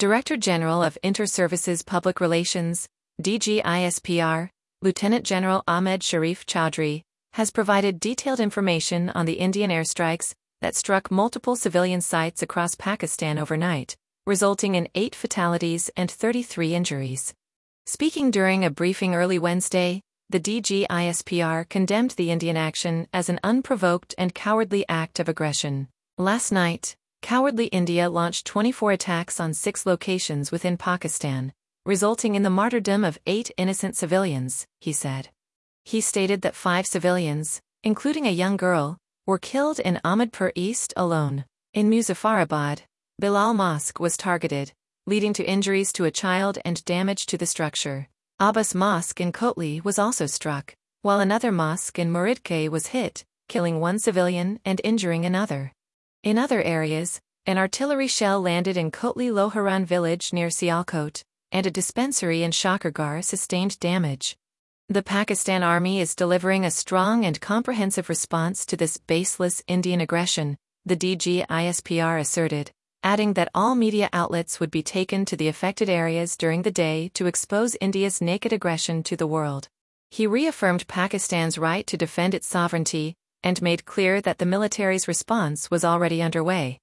Director General of Inter-Services Public Relations, DGISPR, Lieutenant General Ahmed Sharif Chaudhry, has provided detailed information on the Indian airstrikes that struck multiple civilian sites across Pakistan overnight, resulting in 8 fatalities and 33 injuries. Speaking during a briefing early Wednesday, the DGISPR condemned the Indian action as an unprovoked and cowardly act of aggression. Last night, cowardly India launched 24 attacks on 6 locations within Pakistan, resulting in the martyrdom of 8 innocent civilians, he said. He stated that 5 civilians, including a young girl, were killed in Ahmedpur East alone. In Muzaffarabad, Bilal Mosque was targeted, leading to injuries to a child and damage to the structure. Abbas Mosque in Kotli was also struck, while another mosque in Muridke was hit, killing 1 civilian and injuring another. In other areas, an artillery shell landed in Kotli Loharan village near Sialkot, and a dispensary in Shakargarh sustained damage. The Pakistan Army is delivering a strong and comprehensive response to this baseless Indian aggression, the DGISPR asserted, adding that all media outlets would be taken to the affected areas during the day to expose India's naked aggression to the world. He reaffirmed Pakistan's right to defend its sovereignty, and made clear that the military's response was already underway.